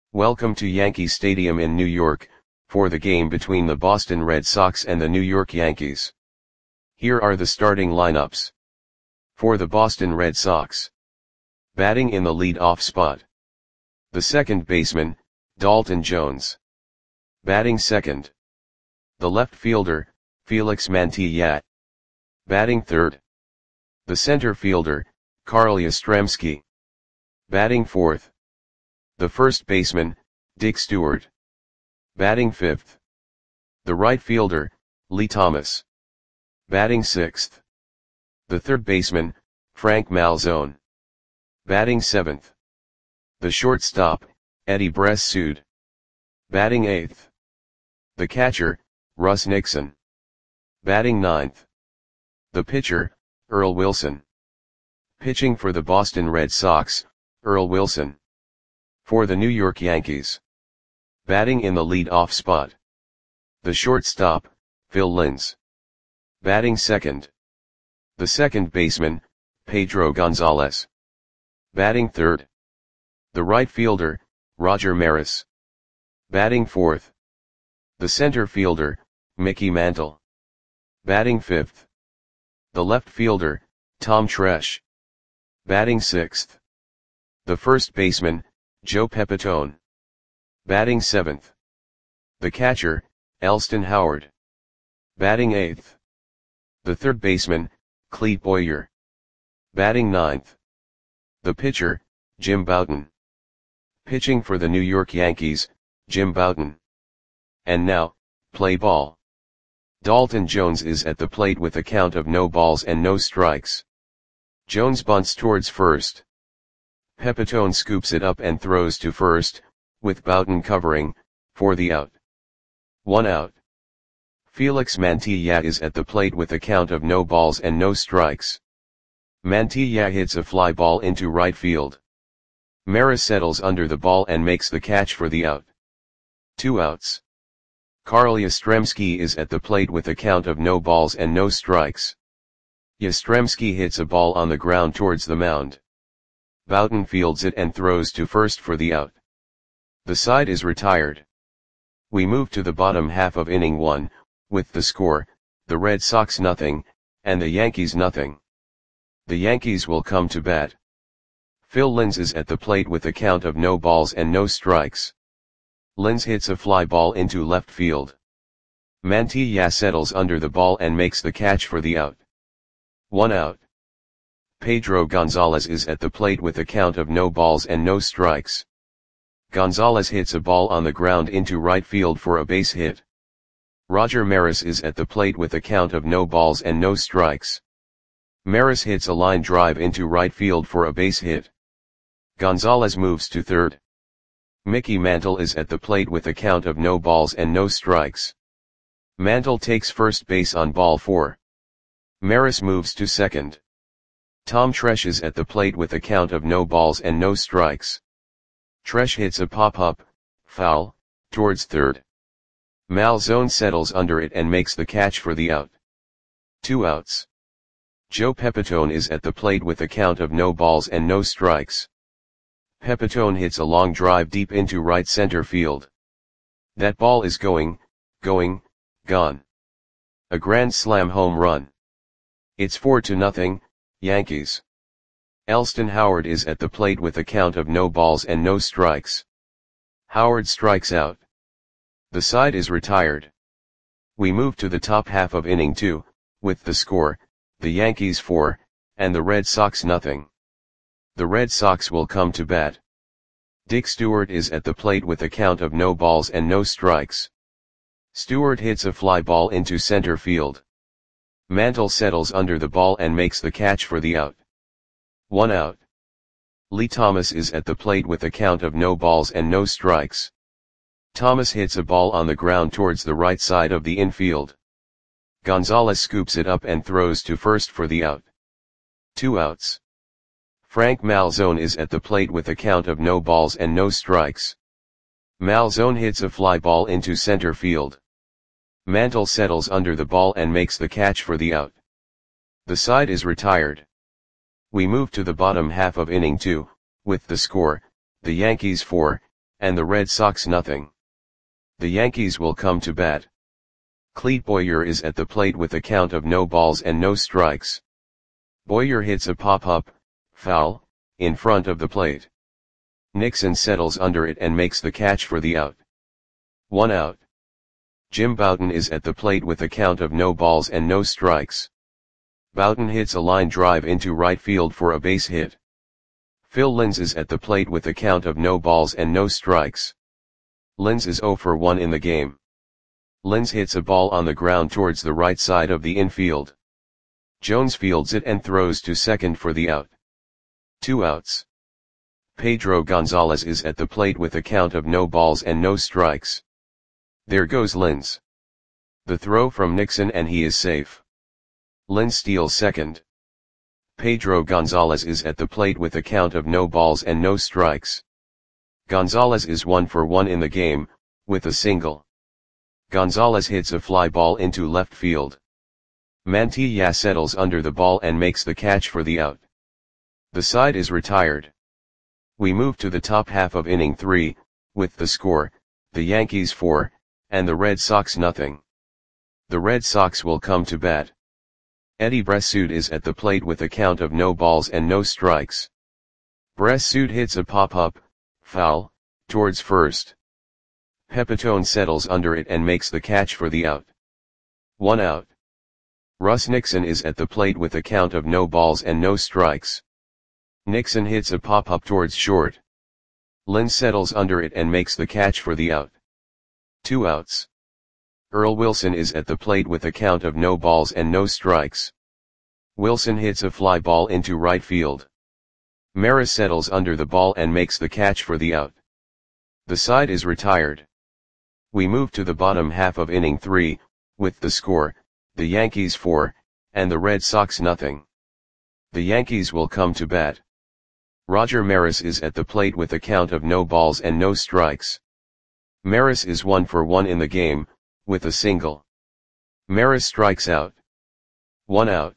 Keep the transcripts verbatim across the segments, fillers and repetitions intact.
Welcome to Yankee Stadium in New York, for the game between the Boston Red Sox and the New York Yankees. Here are the starting lineups. For the Boston Red Sox. Batting in the lead-off spot. The second baseman, Dalton Jones. Batting second. The left fielder, Felix Mantilla. Batting third. The center fielder, Carl Yastrzemski. Batting fourth. The first baseman, Dick Stewart. Batting fifth. The right fielder, Lee Thomas. Batting sixth. The third baseman, Frank Malzone. Batting seventh. The shortstop, Eddie Bressoud. Batting eighth. The catcher, Russ Nixon. Batting ninth. The pitcher, Earl Wilson. Pitching for the Boston Red Sox, Earl Wilson. For the New York Yankees. Batting in the lead-off spot. The shortstop, Phil Linz. Batting second. The second baseman, Pedro Gonzalez. Batting third. The right fielder, Roger Maris. Batting fourth. The center fielder, Mickey Mantle. Batting fifth. The left fielder, Tom Tresh. Batting sixth. The first baseman, Joe Pepitone. Batting seventh. The catcher, Elston Howard. Batting eighth. The third baseman, Clete Boyer. Batting ninth. The pitcher, Jim Bouton. Pitching for the New York Yankees, Jim Bouton. And now, play ball. Dalton Jones is at the plate with a count of no balls and no strikes. Jones bunts towards first. Pepitone scoops it up and throws to first, with Bouton covering, for the out. One out. Felix Mantilla is at the plate with a count of no balls and no strikes. Mantilla hits a fly ball into right field. Maris settles under the ball and makes the catch for the out. Two outs. Carl Yastrzemski is at the plate with a count of no balls and no strikes. Yastrzemski hits a ball on the ground towards the mound. Bouton fields it and throws to first for the out. The side is retired. We move to the bottom half of inning one, with the score, the Red Sox nothing, and the Yankees nothing. The Yankees will come to bat. Phil Linz is at the plate with a count of no balls and no strikes. Linz hits a fly ball into left field. Mantilla settles under the ball and makes the catch for the out. One out. Pedro Gonzalez is at the plate with a count of no balls and no strikes. Gonzalez hits a ball on the ground into right field for a base hit. Roger Maris is at the plate with a count of no balls and no strikes. Maris hits a line drive into right field for a base hit. Gonzalez moves to third. Mickey Mantle is at the plate with a count of no balls and no strikes. Mantle takes first base on ball four. Maris moves to second. Tom Tresh is at the plate with a count of no balls and no strikes. Tresh hits a pop-up, foul, towards third. Malzone settles under it and makes the catch for the out. Two outs. Joe Pepitone is at the plate with a count of no balls and no strikes. Pepitone hits a long drive deep into right center field. That ball is going, going, gone. A grand slam home run. It's four to nothing, Yankees. Elston Howard is at the plate with a count of no balls and no strikes. Howard strikes out. The side is retired. We move to the top half of inning two, with the score, the Yankees four, and the Red Sox nothing. The Red Sox will come to bat. Dick Stewart is at the plate with a count of no balls and no strikes. Stewart hits a fly ball into center field. Mantle settles under the ball and makes the catch for the out. One out. Lee Thomas is at the plate with a count of no balls and no strikes. Thomas hits a ball on the ground towards the right side of the infield. Gonzalez scoops it up and throws to first for the out. Two outs. Frank Malzone is at the plate with a count of no balls and no strikes. Malzone hits a fly ball into center field. Mantle settles under the ball and makes the catch for the out. The side is retired. We move to the bottom half of inning two, with the score, the Yankees four, and the Red Sox nothing. The Yankees will come to bat. Clete Boyer is at the plate with a count of no balls and no strikes. Boyer hits a pop-up, foul, in front of the plate. Nixon settles under it and makes the catch for the out. One out. Jim Bouton is at the plate with a count of no balls and no strikes. Bouton hits a line drive into right field for a base hit. Phil Linz is at the plate with a count of no balls and no strikes. Linz is zero for one in the game. Linz hits a ball on the ground towards the right side of the infield. Jones fields it and throws to second for the out. Two outs. Pedro Gonzalez is at the plate with a count of no balls and no strikes. There goes Linz. The throw from Nixon and he is safe. Linz steals second. Pedro Gonzalez is at the plate with a count of no balls and no strikes. Gonzalez is one for one in the game, with a single. Gonzalez hits a fly ball into left field. Mantilla settles under the ball and makes the catch for the out. The side is retired. We move to the top half of inning three, with the score, the Yankees four, and the Red Sox nothing. The Red Sox will come to bat. Eddie Bressoud is at the plate with a count of no balls and no strikes. Bressoud hits a pop-up, foul, towards first. Pepitone settles under it and makes the catch for the out. One out. Russ Nixon is at the plate with a count of no balls and no strikes. Nixon hits a pop-up towards short. Linz settles under it and makes the catch for the out. Two outs. Earl Wilson is at the plate with a count of no balls and no strikes. Wilson hits a fly ball into right field. Maris settles under the ball and makes the catch for the out. The side is retired. We move to the bottom half of inning three, with the score, the Yankees four, and the Red Sox nothing. The Yankees will come to bat. Roger Maris is at the plate with a count of no balls and no strikes. Maris is one for one in the game, with a single. Maris strikes out. One out.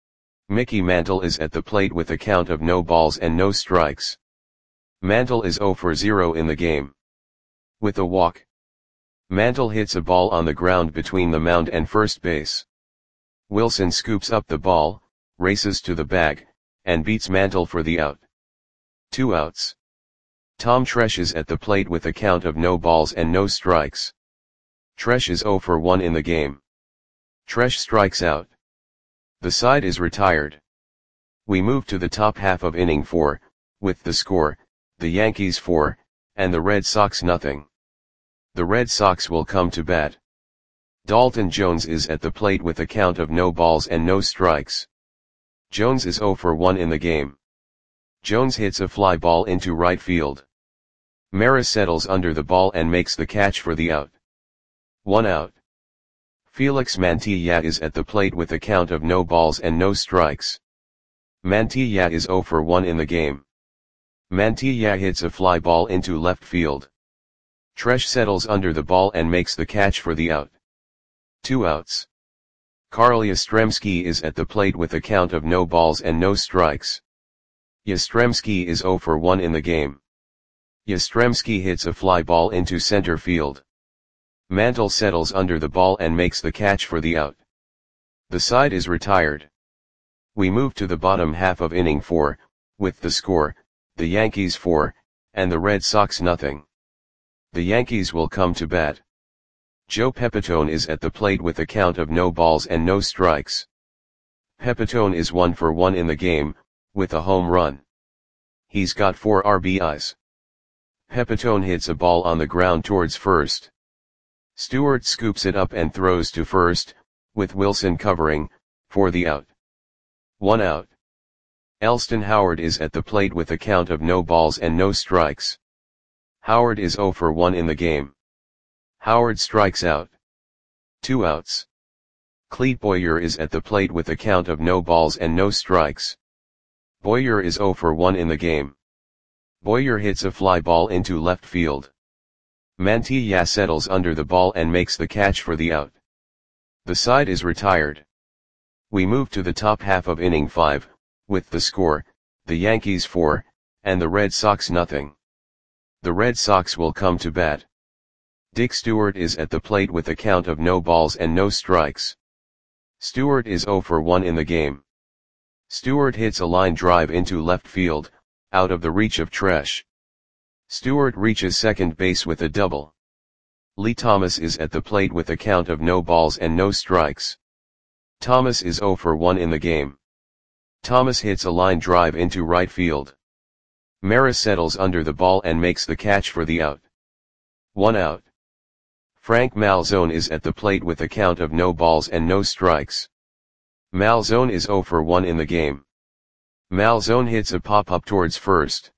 Mickey Mantle is at the plate with a count of no balls and no strikes. Mantle is zero for zero in the game. With a walk. Mantle hits a ball on the ground between the mound and first base. Wilson scoops up the ball, races to the bag, and beats Mantle for the out. Two outs. Tom Tresh is at the plate with a count of no balls and no strikes. Tresh is zero for one in the game. Tresh strikes out. The side is retired. We move to the top half of inning four, with the score, the Yankees four, and the Red Sox nothing. The Red Sox will come to bat. Dalton Jones is at the plate with a count of no balls and no strikes. Jones is zero for one in the game. Jones hits a fly ball into right field. Maris settles under the ball and makes the catch for the out. One out. Felix Mantilla is at the plate with a count of no balls and no strikes. Mantilla is zero for one in the game. Mantilla hits a fly ball into left field. Tresh settles under the ball and makes the catch for the out. Two outs. Carl Yastrzemski is at the plate with a count of no balls and no strikes. Yastrzemski is zero for one in the game. Yastrzemski hits a fly ball into center field. Mantle settles under the ball and makes the catch for the out. The side is retired. We move to the bottom half of inning four, with the score, the Yankees four, and the Red Sox nothing. The Yankees will come to bat. Joe Pepitone is at the plate with a count of no balls and no strikes. Pepitone is one for one in the game, with a home run. He's got four R B Is. Pepitone hits a ball on the ground towards first. Stewart scoops it up and throws to first, with Wilson covering, for the out. One out. Elston Howard is at the plate with a count of no balls and no strikes. Howard is zero for one in the game. Howard strikes out. Two outs. Clete Boyer is at the plate with a count of no balls and no strikes. Boyer is zero for one in the game. Boyer hits a fly ball into left field. Mantilla settles under the ball and makes the catch for the out. The side is retired. We move to the top half of inning five, with the score, the Yankees four, and the Red Sox nothing. The Red Sox will come to bat. Dick Stewart is at the plate with a count of no balls and no strikes. Stewart is zero for one in the game. Stewart hits a line drive into left field, out of the reach of Tresh. Stewart reaches second base with a double. Lee Thomas is at the plate with a count of no balls and no strikes. Thomas is zero for one in the game. Thomas hits a line drive into right field. Maris settles under the ball and makes the catch for the out. One out. Frank Malzone is at the plate with a count of no balls and no strikes. Malzone is zero for one in the game. Malzone hits a pop-up towards first.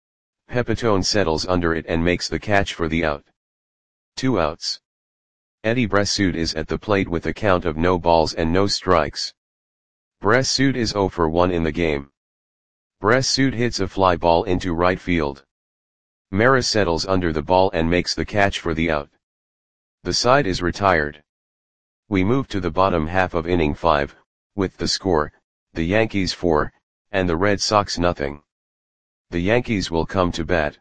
Pepitone settles under it and makes the catch for the out. Two outs. Eddie Bressoud is at the plate with a count of no balls and no strikes. Bressoud is zero for one in the game. Bressoud hits a fly ball into right field. Maris settles under the ball and makes the catch for the out. The side is retired. We move to the bottom half of inning five, with the score, the Yankees four, and the Red Sox nothing. The Yankees will come to bat.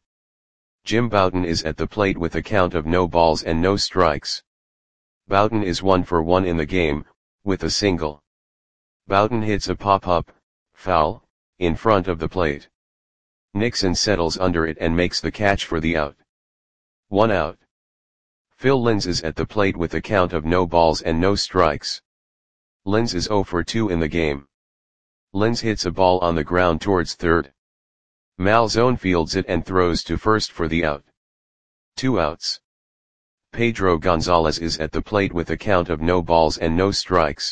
Jim Bouton is at the plate with a count of no balls and no strikes. Bouton is one for one in the game, with a single. Bouton hits a pop-up, foul, in front of the plate. Nixon settles under it and makes the catch for the out. One out. Phil Linz is at the plate with a count of no balls and no strikes. Linz is zero for two in the game. Linz hits a ball on the ground towards third. Malzone fields it and throws to first for the out. Two outs. Pedro Gonzalez is at the plate with a count of no balls and no strikes.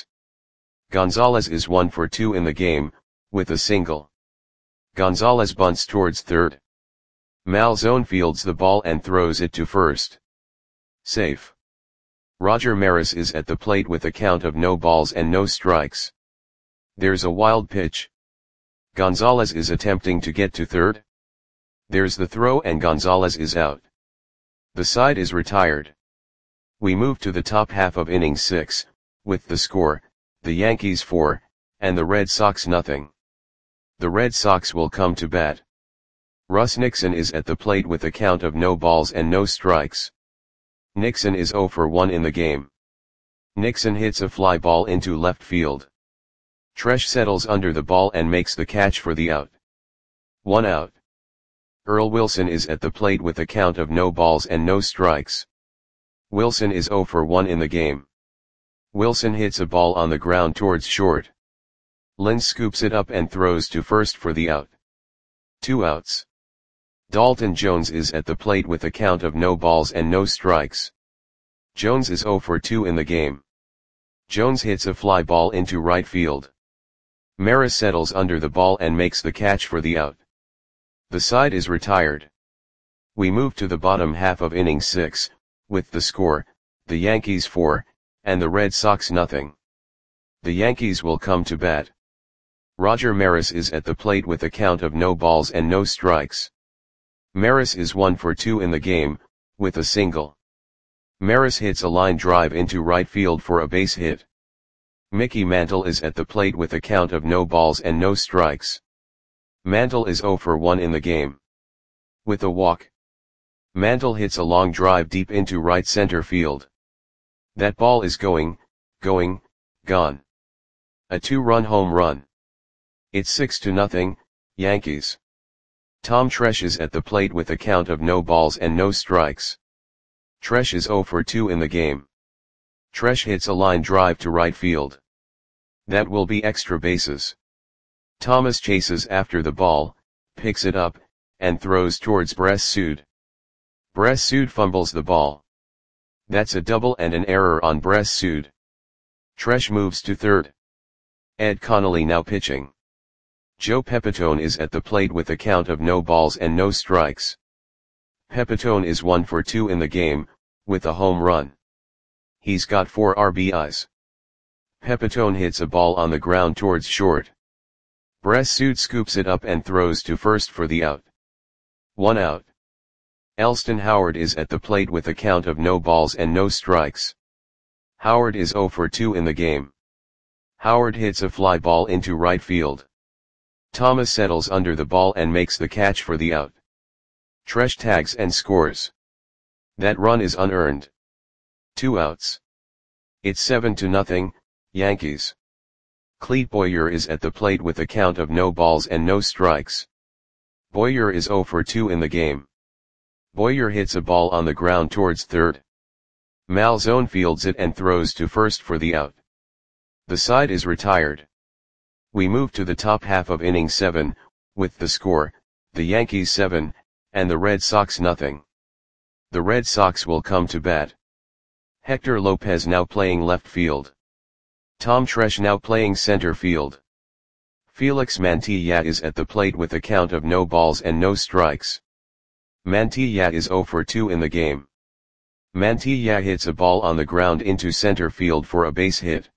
Gonzalez is one for two in the game, with a single. Gonzalez bunts towards third. Malzone fields the ball and throws it to first. Safe. Roger Maris is at the plate with a count of no balls and no strikes. There's a wild pitch. Gonzalez is attempting to get to third. There's the throw and Gonzalez is out. The side is retired. We move to the top half of inning six, with the score, the Yankees four, and the Red Sox nothing. The Red Sox will come to bat. Russ Nixon is at the plate with a count of no balls and no strikes. Nixon is zero for one in the game. Nixon hits a fly ball into left field. Tresh settles under the ball and makes the catch for the out. One out. Earl Wilson is at the plate with a count of no balls and no strikes. Wilson is zero for one in the game. Wilson hits a ball on the ground towards short. Linz scoops it up and throws to first for the out. Two outs. Dalton Jones is at the plate with a count of no balls and no strikes. Jones is zero for two in the game. Jones hits a fly ball into right field. Maris settles under the ball and makes the catch for the out. The side is retired. We move to the bottom half of inning six, with the score, the Yankees four, and the Red Sox nothing. The Yankees will come to bat. Roger Maris is at the plate with a count of no balls and no strikes. Maris is one for two in the game, with a single. Maris hits a line drive into right field for a base hit. Mickey Mantle is at the plate with a count of no balls and no strikes. Mantle is zero for one in the game. With a walk. Mantle hits a long drive deep into right center field. That ball is going, going, gone. A two-run home run. It's six to nothing, Yankees. Tom Tresh is at the plate with a count of no balls and no strikes. Tresh is zero for two in the game. Tresh hits a line drive to right field. That will be extra bases. Thomas chases after the ball, picks it up, and throws towards Bressoud. Bressoud fumbles the ball. That's a double and an error on Bressoud. Tresh moves to third. Ed Connolly now pitching. Joe Pepitone is at the plate with a count of no balls and no strikes. Pepitone is one for two in the game, with a home run. He's got four R B Is. Pepitone hits a ball on the ground towards short. Bressoud scoops it up and throws to first for the out. One out. Elston Howard is at the plate with a count of no balls and no strikes. Howard is zero for two in the game. Howard hits a fly ball into right field. Thomas settles under the ball and makes the catch for the out. Tresh tags and scores. That run is unearned. Two outs. It's seven to nothing, Yankees. Clete Boyer is at the plate with a count of no balls and no strikes. Boyer is oh for two in the game. Boyer hits a ball on the ground towards third. Malzone fields it and throws to first for the out. The side is retired. We move to the top half of inning seven, with the score, the Yankees seven, and the Red Sox nothing. The Red Sox will come to bat. Hector Lopez now playing left field. Tom Tresh now playing center field. Felix Mantilla is at the plate with a count of no balls and no strikes. Mantilla is oh for two in the game. Mantilla hits a ball on the ground into center field for a base hit.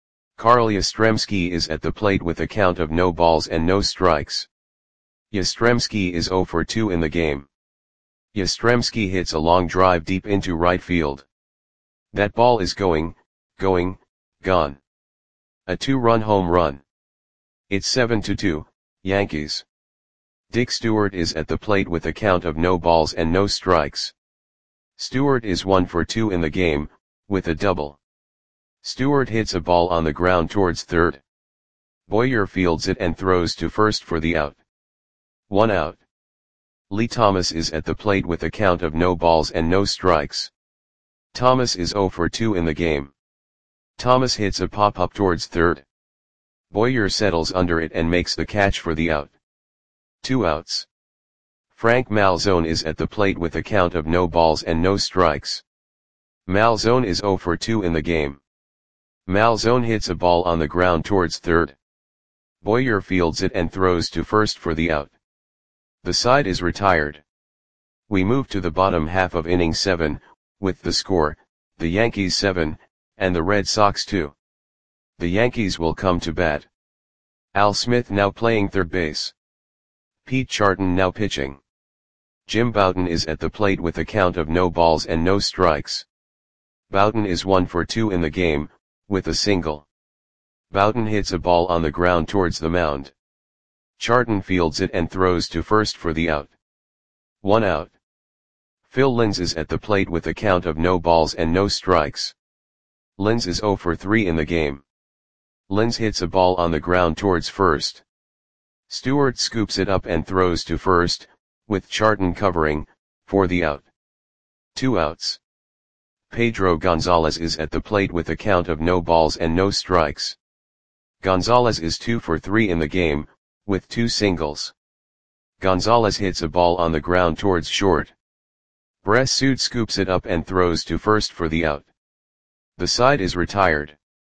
Carl Yastrzemski is at the plate with a count of no balls and no strikes. Yastrzemski is oh for two in the game. Yastrzemski hits a long drive deep into right field. That ball is going, going, gone. A two-run home run. It's seven to two, Yankees. Dick Stewart is at the plate with a count of no balls and no strikes. Stewart is one for two in the game, with a double. Stewart hits a ball on the ground towards third. Boyer fields it and throws to first for the out. One out. Lee Thomas is at the plate with a count of no balls and no strikes. Thomas is oh for two in the game. Thomas hits a pop-up towards third. Boyer settles under it and makes the catch for the out. Two outs. Frank Malzone is at the plate with a count of no balls and no strikes. Malzone is oh for two in the game. Malzone hits a ball on the ground towards third. Boyer fields it and throws to first for the out. The side is retired. We move to the bottom half of inning seven, with the score, the Yankees seven, and the Red Sox two. The Yankees will come to bat. Al Smith now playing third base. Pete Charton now pitching. Jim Bouton is at the plate with a count of no balls and no strikes. Bouton is one for two in the game, with a single. Bouton hits a ball on the ground towards the mound. Charton fields it and throws to first for the out. One out. Phil Linz is at the plate with a count of no balls and no strikes. Linz is oh for three in the game. Linz hits a ball on the ground towards first. Stewart scoops it up and throws to first, with Charton covering, for the out. Two outs. Pedro Gonzalez is at the plate with a count of no balls and no strikes. Gonzalez is two for three in the game, with two singles. Gonzalez hits a ball on the ground towards short. Bressud scoops it up and throws to first for the out. The side is retired.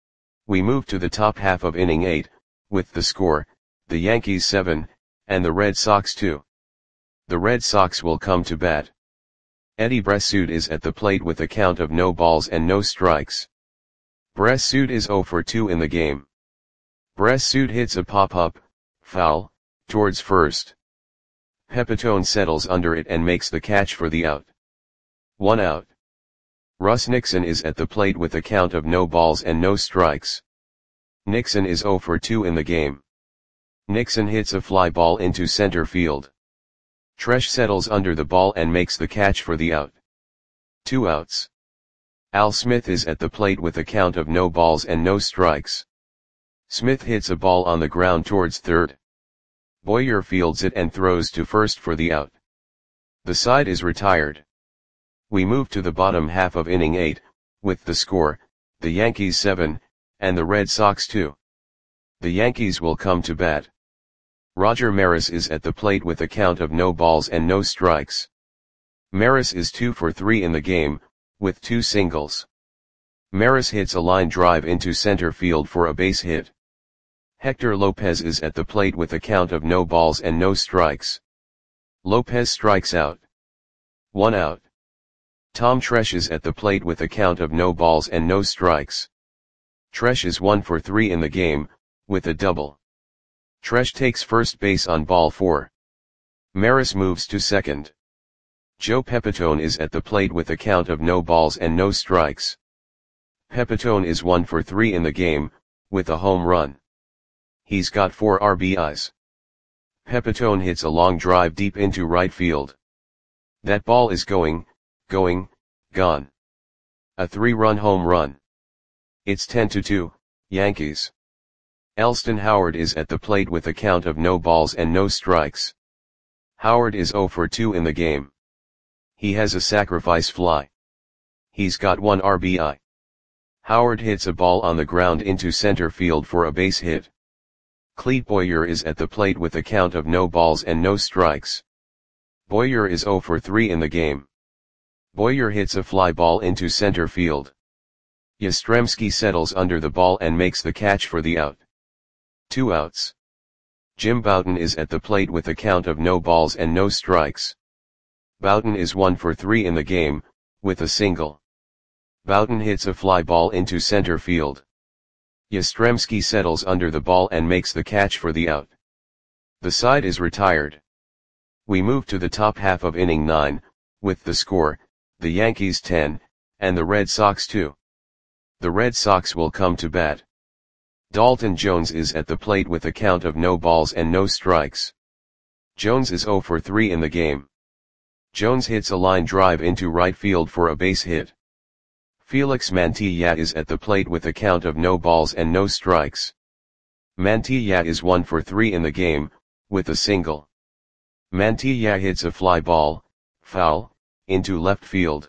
We move to the top half of inning eight, with the score, the Yankees seven, and the Red Sox two. The Red Sox will come to bat. Eddie Bressud is at the plate with a count of no balls and no strikes. Bressud is oh for two in the game. Bressud hits a pop-up, foul, towards first. Pepitone settles under it and makes the catch for the out. One out. Russ Nixon is at the plate with a count of no balls and no strikes. Nixon is oh for two in the game. Nixon hits a fly ball into center field. Tresh settles under the ball and makes the catch for the out. Two outs. Al Smith is at the plate with a count of no balls and no strikes. Smith hits a ball on the ground towards third. Boyer fields it and throws to first for the out. The side is retired. We move to the bottom half of inning eight, with the score, the Yankees seven, and the Red Sox two. The Yankees will come to bat. Roger Maris is at the plate with a count of no balls and no strikes. Maris is two for three in the game, with two singles. Maris hits a line drive into center field for a base hit. Hector Lopez is at the plate with a count of no balls and no strikes. Lopez strikes out. One out. Tom Tresh is at the plate with a count of no balls and no strikes. Tresh is one for three in the game, with a double. Tresh takes first base on ball four. Maris moves to second. Joe Pepitone is at the plate with a count of no balls and no strikes. Pepitone is one for three in the game, with a home run. He's got four R B Is. Pepitone hits a long drive deep into right field. That ball is going, going, gone. A three-run home run. It's ten to two, Yankees. Elston Howard is at the plate with a count of no balls and no strikes. Howard is zero for two in the game. He has a sacrifice fly. He's got one R B I. Howard hits a ball on the ground into center field for a base hit. Clete Boyer is at the plate with a count of no balls and no strikes. Boyer is zero for three in the game. Boyer hits a fly ball into center field. Yastrzemski settles under the ball and makes the catch for the out. Two outs. Jim Bouton is at the plate with a count of no balls and no strikes. Bouton is one for three in the game, with a single. Bouton hits a fly ball into center field. Yastrzemski settles under the ball and makes the catch for the out. The side is retired. We move to the top half of inning nine, with the score, the Yankees ten, and the Red Sox two. The Red Sox will come to bat. Dalton Jones is at the plate with a count of no balls and no strikes. Jones is zero for three in the game. Jones hits a line drive into right field for a base hit. Felix Mantilla is at the plate with a count of no balls and no strikes. Mantilla is one for three in the game, with a single. Mantilla hits a fly ball, foul, into left field.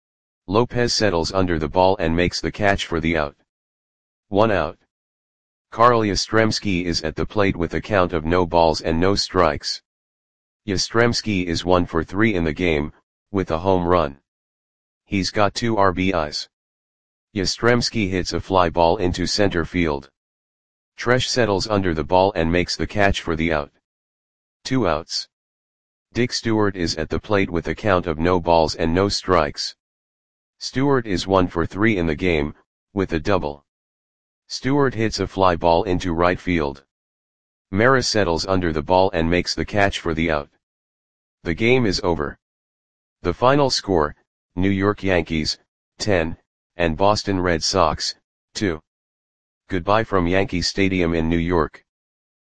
Lopez settles under the ball and makes the catch for the out. One out. Carl Yastrzemski is at the plate with a count of no balls and no strikes. Yastrzemski is one for three in the game, with a home run. He's got two R B Is. Yastrzemski hits a fly ball into center field. Tresh settles under the ball and makes the catch for the out. Two outs. Dick Stewart is at the plate with a count of no balls and no strikes. Stewart is one for three in the game, with a double. Stewart hits a fly ball into right field. Maris settles under the ball and makes the catch for the out. The game is over. The final score, New York Yankees, ten, and Boston Red Sox, two. Goodbye from Yankee Stadium in New York.